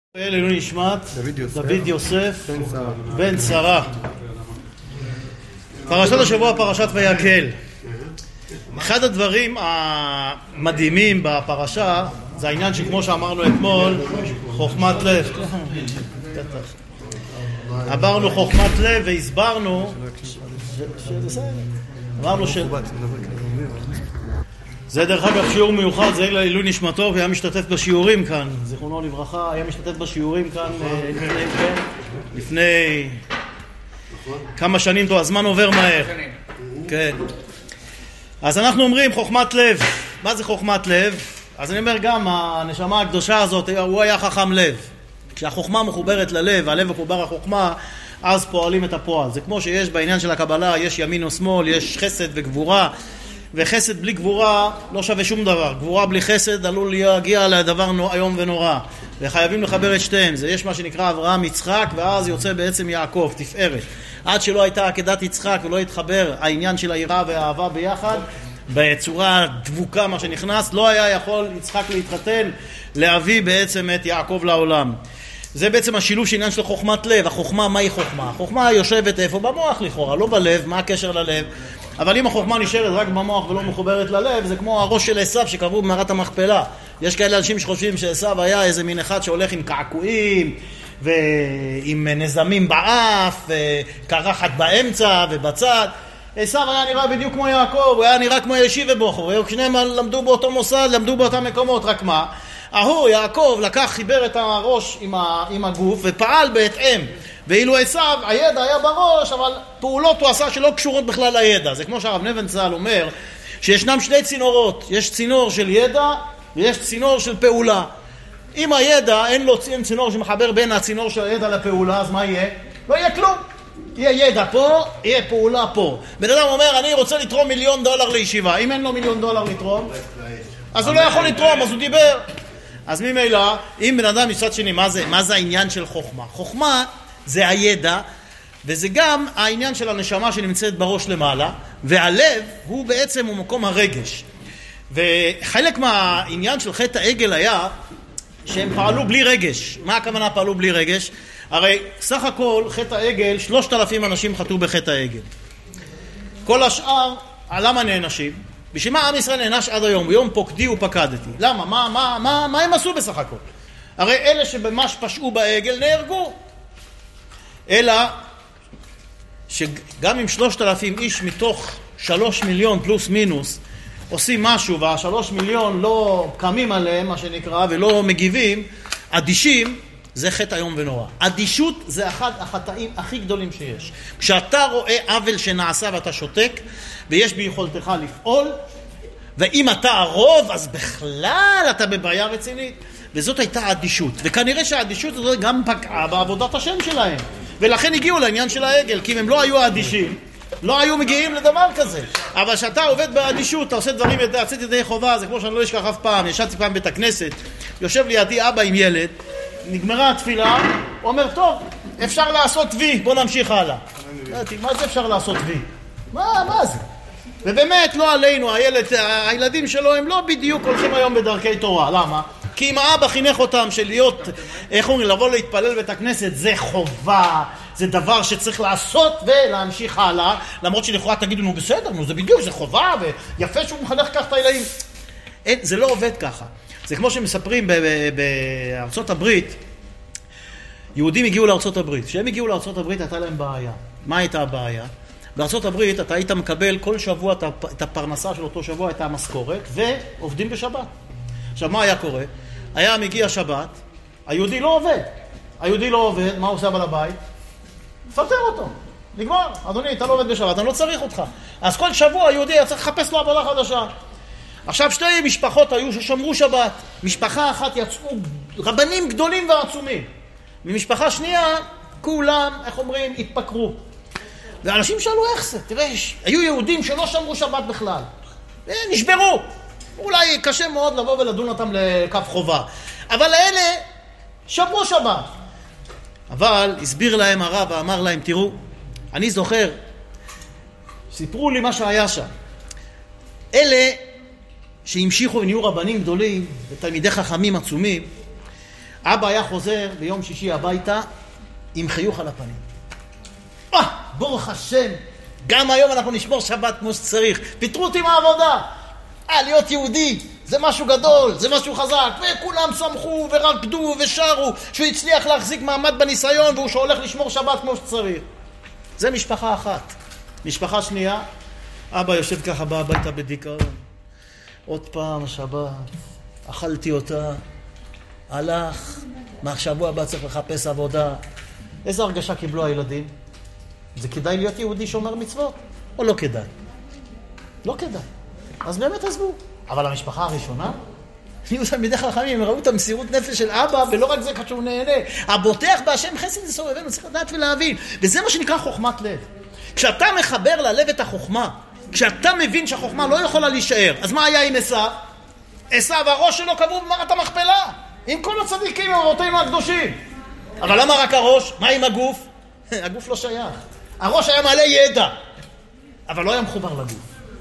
לעילוי נשמת דוד יוסף בן שרה. פרשת השבוע פרשת ויקל. אחד הדברים המדהימים בפרשה זה העניין שכמו שאמרנו אתמול, חוכמת לב. עברנו חוכמת לב והסברנו אמרנו זה דרך אגב שיעור מיוחד, זה לעילוי נשמתו, והיה משתתף בשיעורים כאן, זיכרונו לברכה, היה משתתף בשיעורים כאן לפני כמה שנים. טוב, הזמן עובר מהר. כן. אז אנחנו אומרים חוכמת לב. מה זה חוכמת לב? אז אני אומר גם, הנשמה הקדושה הזאת, הוא היה חכם לב. כשהחוכמה מחוברת ללב, והלב מחובר החוכמה, אז פועלים את הפועל. זה כמו שיש בעניין של הקבלה, יש ימין או שמאל, יש חסד וגבורה, וחסד בלי גבורה לא שווה שום דבר. גבורה בלי חסד עלול להגיע לדבר איום ונורא, וחייבים לחבר את שתיהם. זה יש מה שנקרא אברהם יצחק, ואז יוצא בעצם יעקב, תפארת. עד שלא הייתה עקדת יצחק ולא התחבר העניין של היראה והאהבה ביחד בצורה דבוקה, מה שנכנס, לא היה יכול יצחק להתחתן, להביא בעצם את יעקב לעולם. זה בעצם השילוב של עניין של חוכמת לב. החוכמה, מהי חוכמה? החוכמה יושבת איפה? במוח לכאורה, לא בלב. מה הקשר ללב? אבל אם החוכמה נשארת רק במוח ולא מחוברת ללב, זה כמו הראש של עשיו שקבעו במערת המכפלה. יש כאלה אנשים שחושבים שעשיו היה איזה מין אחד שהולך עם קעקועים ועם נזמים באף וקרחת באמצע ובצד. עשיו היה נראה בדיוק כמו יעקב, הוא היה נראה כמו ישיב ובוכר, וכשניהם למדו באותו מוסד, למדו באותם מקומות, רק מה? יעקב לקח, חיבר את הראש עם הגוף ופעל בהתאם. ואילו עשיו, הידע היה בראש, אבל פעולות הוא עשה שלא קשורות בכלל לידע. זה כמו שהרב נבנצל אומר, שישנם שני צינורות. יש צינור של ידע ויש צינור של פעולה. אם הידע אין לו צינור שמחבר בין הצינור של הידע לפעולה, אז מה יהיה? לא יהיה כלום. יהיה ידע פה, יהיה פעולה פה. בן אדם אומר, אני רוצה לתרום $1,000,000 לישיבה. אם אין לו $1,000,000 לתרום, אז הוא לא יכול לתרום, אז הוא דיבר. אז ממילא, אם בן אדם מצד שני, מה זה העניין של חוכמה? חוכמה זה הידע, וזה גם העניין של הנשמה שנמצאת בראש למעלה, והלב הוא בעצם מקום הרגש. וחלק מהעניין של חטא העגל היה שהם פעלו בלי רגש. מה הכוונה פעלו בלי רגש? הרי סך הכל חטא העגל, 3,000 אנשים חטאו בחטא העגל. כל השאר, למה נענשים? בשביל מה עם ישראל נענש עד היום? ביום פוקדי ופקדתי. למה? מה הם עשו בסך הכל? הרי אלה שבמש פשעו בעגל נהרגו. אלא שגם אם 3,000 איש מתוך 3 מיליון פלוס מינוס עושים משהו וה3 מיליון לא קמים עליהם, מה שנקרא, ולא מגיבים, אדישים, זה חטא איום ונורא. אדישות זה אחד החטאים הכי גדולים שיש. כשאתה רואה עוול שנעשה ואתה שותק, ויש ביכולתך לפעול, ואם אתה הרוב, אז בכלל אתה בבעיה רצינית. וזאת הייתה אדישות. וכנראה שהאדישות הזאת גם פגעה בעבודת השם שלהם. ולכן הגיעו לעניין של העגל, כי אם הם לא היו אדישים, לא היו מגיעים לדבר כזה. אבל כשאתה עובד באדישות, אתה עושה דברים, עשית ידי חובה, זה כמו שאני לא אשכח אף פעם. ישבתי פעם בית הכנסת, יושב לידי אבא עם ילד, נגמרה התפילה, הוא אומר, טוב, אפשר לעשות וי, בוא נמשיך הלאה. מה זה אפשר לעשות וי? מה זה? ובאמת לא עלינו, הילדים שלו הם לא בדיוק הולכים היום בדרכי תורה. למה? כי אם האבא חינך אותם של להיות, לבוא להתפלל בית הכנסת, זה חובה, זה דבר שצריך לעשות ולהמשיך הלאה, למרות שלכאורה תגידו, נו בסדר, נו זה בדיוק, זה חובה, ויפה שהוא מחנך כך את הילדים. זה לא עובד ככה. זה כמו שמספרים בארצות הברית, יהודים הגיעו לארצות הברית. כשהם הגיעו לארצות הברית הייתה להם בעיה. מה הייתה הבעיה? בארצות הברית אתה היית מקבל כל שבוע את הפרנסה של אותו שבוע, את המשכורת, ועובדים בשבת. עכשיו מה היה קורה? היה מגיע שבת, היהודי לא עובד, מה עושה בעל הבית? פטר אותו, נגמר, אדוני אתה לא עובד בשבת, אני לא צריך אותך. אז כל שבוע היהודי היה צריך לחפש לו עבודה חדשה. עכשיו שתי משפחות היו ששמרו שבת, משפחה אחת יצאו רבנים גדולים ועצומים, ממשפחה שנייה כולם, התפקרו. ואנשים שאלו איך זה, תראה, היו יהודים שלא שמרו שבת בכלל, נשברו. אולי קשה מאוד לבוא ולדון אותם לקו חובה. אבל האלה שמרו שבת. אבל הסביר להם הרב ואמר להם, תראו, אני זוכר, סיפרו לי מה שהיה שם. אלה שהמשיכו ונהיו רבנים גדולים ותלמידי חכמים עצומים, אבא היה חוזר ביום שישי הביתה עם חיוך על הפנים. ברוך השם, גם היום אנחנו נשמור שבת כמו שצריך. פיטרו אותי מהעבודה. להיות יהודי זה משהו גדול, זה משהו חזק, וכולם שמחו ורקדו ושרו שהוא הצליח להחזיק מעמד בניסיון והוא שהולך לשמור שבת כמו שצריך. זה משפחה אחת. משפחה שנייה, אבא יושב ככה הביתה בדיכאון. עוד פעם שבת, אכלתי אותה, הלך, מהשבוע הבא צריך לחפש עבודה. איזה הרגשה קיבלו הילדים? זה כדאי להיות יהודי שומר מצוות? או לא כדאי? לא כדאי. אז באמת עזבו. אבל המשפחה הראשונה, היו תלמידי חכמים, הם ראו את המסירות נפש של אבא, ולא רק זה כשהוא נהנה. הבוטח בהשם חסד לסובבנו, צריך לדעת ולהבין. וזה מה שנקרא חוכמת לב. כשאתה מחבר ללב את החוכמה, כשאתה מבין שהחוכמה לא יכולה להישאר, אז מה היה עם עשיו? עשיו, הראש שלו קבור במערת המכפלה, עם כל הצדיקים ואורותינו הקדושים. אבל למה רק הראש? מה עם הגוף? הגוף לא שייך. הראש היה מלא ידע, אבל לא היה מחובר לגוף.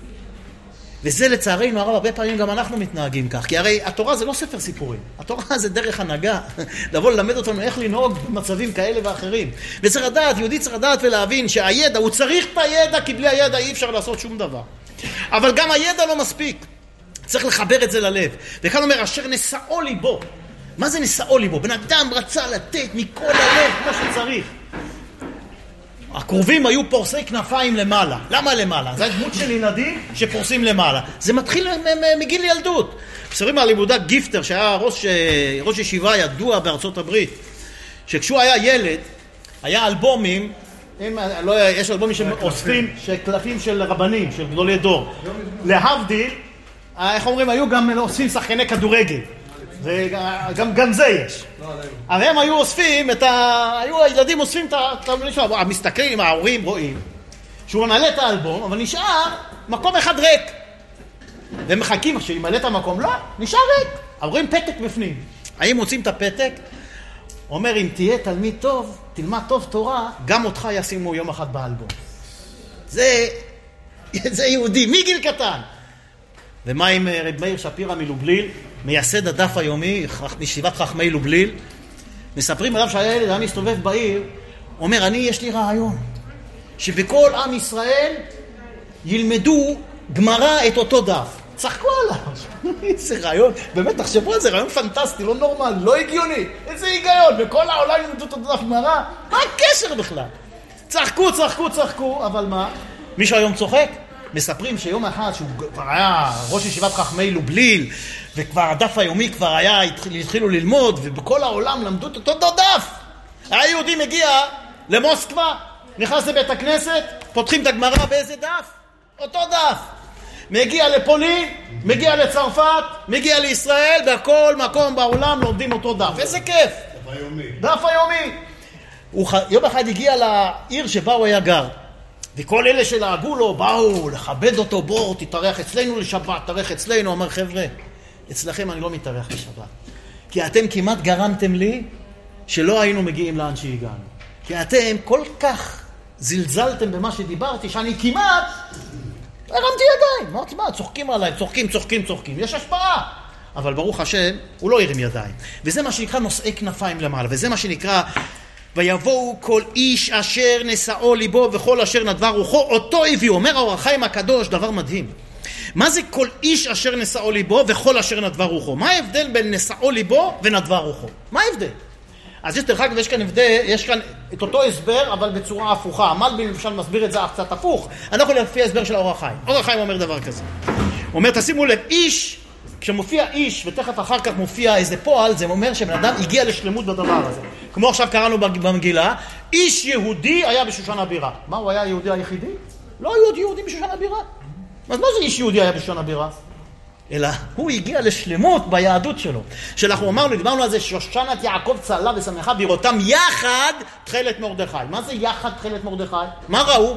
וזה לצערנו הרב, הרבה פעמים גם אנחנו מתנהגים כך, כי הרי התורה זה לא ספר סיפורים, התורה זה דרך הנהגה, לבוא ללמד אותנו איך לנהוג במצבים כאלה ואחרים. וצריך לדעת, יהודי צריך לדעת ולהבין שהידע, הוא צריך את הידע, כי בלי הידע אי אפשר לעשות שום דבר. אבל גם הידע לא מספיק, צריך לחבר את זה ללב. וכאן אומר, אשר נשאו ליבו. מה זה נשאו ליבו? בן אדם רצה לתת מכל הלב כמו שצריך. הקרובים היו פורסי כנפיים למעלה. למה למעלה? זה דמות של ילדים שפורסים למעלה. זה מתחיל מגיל ילדות. מספרים על לימודה גיפטר, שהיה ראש ישיבה ידוע בארצות הברית, שכשהוא היה ילד, היה אלבומים, יש אלבומים שאוספים קלפים של רבנים, של גדולי דור. להבדיל, איך אומרים, היו גם אוספים שחקני כדורגל. וגם זה יש. אבל הם היו אוספים הילדים אוספים את המסתכלים, ההורים רואים שהוא מלא את האלבום, אבל נשאר מקום אחד ריק. והם מחכים שימלא את המקום, לא, נשאר ריק. ההורים פתק בפנים. האם מוצאים את הפתק? אומר, אם תהיה תלמיד טוב, תלמד טוב תורה, גם אותך ישימו יום אחד באלבום. זה יהודי, מגיל קטן. ומה עם רב מאיר שפירא מלובליל, מייסד הדף היומי, ישיבת חכמי לובליל? מספרים עליו שהיה ילד, היה מסתובב בעיר, אומר, יש לי רעיון, שבכל עם ישראל ילמדו גמרא את אותו דף. צחקו עליו. איזה רעיון, באמת תחשבו על זה, רעיון פנטסטי, לא נורמל, לא הגיוני. איזה היגיון, בכל העולם ילמדו את אותו דף גמרא? מה הקשר בכלל? צחקו, אבל מה? מישהו היום צוחק? מספרים שיום אחד שהוא כבר היה ראש ישיבת חכמי לובליל, וכבר הדף היומי כבר היה, התחילו ללמוד, ובכל העולם למדו את אותו דף. היהודי מגיע למוסקבה, נכנס לבית הכנסת, פותחים את הגמרא באיזה דף? אותו דף. מגיע לפולין, מגיע לצרפת, מגיע לישראל, בכל מקום בעולם לומדים אותו דף. איזה כיף. דף היומי. יום אחד הגיע לעיר שבה הוא היה גר. וכל אלה שלהגו לו באו לכבד אותו, בוא תתארח אצלנו לשבת, תארח אצלנו. אמר, חבר'ה, אצלכם אני לא מתארח לשבת, כי אתם כמעט גרמתם לי שלא היינו מגיעים לאן שהגענו, כי אתם כל כך זלזלתם במה שדיברתי, שאני כמעט הרמתי ידיים. מה, צוחקים עליי, צוחקים, יש השפעה. אבל ברוך השם, הוא לא הרים ידיים. וזה מה שנקרא נושאי כנפיים למעלה, וזה מה שנקרא ויבואו כל איש אשר נשאו ליבו וכל אשר נדבה רוחו, אותו הביאו. אומר האור החיים הקדוש דבר מדהים. מה זה כל איש אשר נשאו ליבו וכל אשר נדבה רוחו? מה ההבדל בין נשאו ליבו ונדבה רוחו? מה ההבדל? אז יש דרך אגב, יש כאן את אותו הסבר, אבל בצורה הפוכה. המלבי"ם למשל מסביר את זה קצת הפוך. אנחנו לפי ההסבר של האור החיים. האור החיים אומר דבר כזה. הוא אומר, תשימו לב, איש, כשמופיע איש ותכף אחר כך מופיע איזה פועל, זה אומר שבן אדם הגיע לשלמות בדבר הזה. כמו עכשיו קראנו במגילה, איש יהודי היה בשושן הבירה. מה, הוא היה היהודי היחידי? לא היו עוד יהודים בשושן הבירה. אז מה זה איש יהודי היה בשושן הבירה? אלא הוא הגיע לשלמות ביהדות שלו. שאנחנו דיברנו על זה, שושנת יעקב צהלה ושמחה בראותם יחד תכלת מרדכי. מה זה יחד תכלת מרדכי? מה ראו?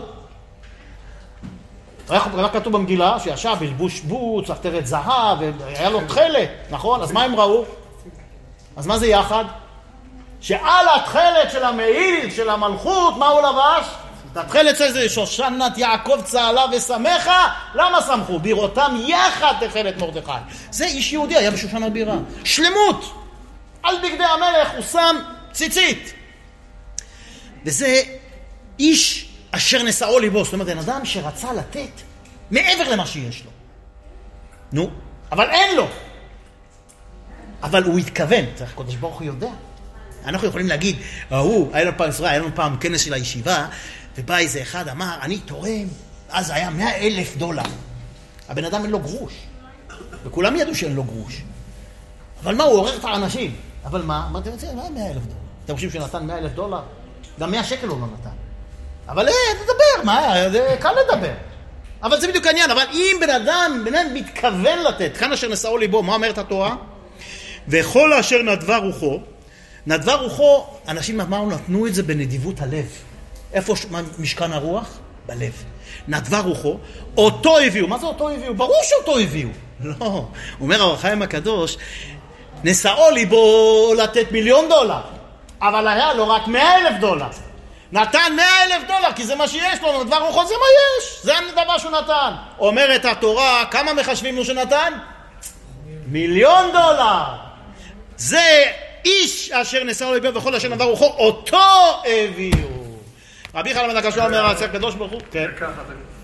רק כתוב במגילה שישב בלבוש בוץ, עטרת זהב, והיה לו תכלת, נכון? אז מה הם ראו? אז מה זה יחד? שעל התכלת של המעיל, של המלכות, מה הוא לבש? התכלת זה שושנת יעקב צהלה ושמחה. למה שמחו? בראותם יחד תכלת מרדכי. זה איש יהודי היה בשושן הבירה. שלמות. על בגדי המלך הוא שם ציצית. וזה איש אשר נשאו ליבו, זאת אומרת, אין אדם שרצה לתת מעבר למה שיש לו. נו, אבל אין לו. אבל הוא התכוון, צריך הקדוש ברוך הוא יודע. אנחנו יכולים להגיד, היה לנו פעם כנס של הישיבה, ובא איזה אחד אמר, אני תורם, אז היה $100,000. הבן אדם אין לו גרוש. וכולם ידעו שאין לו גרוש. אבל מה, הוא עורר את האנשים. אבל מה? אמרתי, מה $100,000? אתם חושבים שנתן $100,000? גם 100 שקל הוא לא נתן. אבל תדבר, מה? זה קל לדבר. אבל זה בדיוק העניין. אבל אם בן אדם מתכוון לתת, כאן אשר נשאו ליבו, מה אומרת התורה? וכל אשר נדבה רוחו, נדבה רוחו, אנשים אמרו, נתנו את זה בנדיבות הלב. איפה משכן הרוח? בלב. נדבה רוחו, אותו הביאו. מה זה אותו הביאו? ברור שאותו הביאו. לא. אומר האור החיים הקדוש, נשאו ליבו לתת $1,000,000, אבל היה לו רק $100,000. נתן $100,000, כי זה מה שיש לו, נדבה רוחו זה מה יש. זה הדבר שהוא נתן. אומרת התורה, כמה מחשבים לו שנתן? $1,000,000. זה איש אשר נשאו ליבו וכל אשר נדבה רוחו, אותו הביאו. רבי חנן בן עקשיא אומר, הקדוש ברוך הוא, כן.